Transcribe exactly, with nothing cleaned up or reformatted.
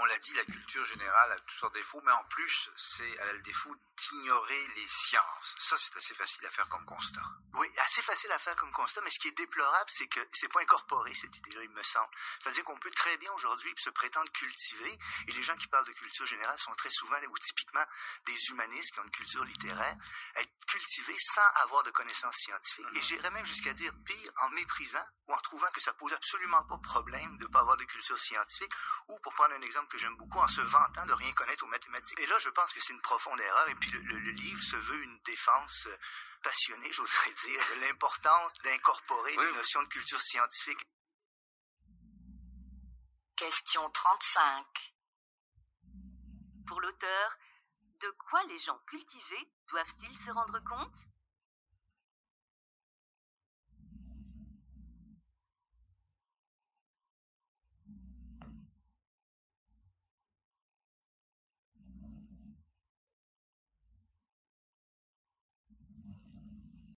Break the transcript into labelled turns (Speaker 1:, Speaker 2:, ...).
Speaker 1: l'a dit, la culture générale a toutes sortes de défauts, mais en plus, c'est, elle a le défaut d'ignorer les sciences. Ça, c'est assez facile à faire comme constat.
Speaker 2: Oui, assez facile à faire comme constat, mais ce qui est déplorable, c'est que c'est pas incorporé, cette idée-là, il me semble. C'est-à-dire qu'on peut très bien aujourd'hui se prétendre cultiver, et les gens qui parlent de culture générale sont très souvent, ou typiquement, des humanistes qui ont une culture littéraire, être cultivés sans avoir de connaissances scientifiques. Mm-hmm. Et j'irais même jusqu'à dire pire, en méprisant ou en trouvant que ça pose absolument pas de problème de pas avoir de culture scientifique, ou pour prendre un exemple que j'aime beaucoup, en se vantant de rien connaître aux mathématiques. Et là, je pense que c'est une profonde erreur, et puis le, le, le livre se veut une défense passionnée, j'oserais dire, de l'importance d'incorporer oui. des notions de culture scientifique.
Speaker 3: Question trente-cinq. Pour l'auteur, de quoi les gens cultivés doivent-ils se rendre compte ?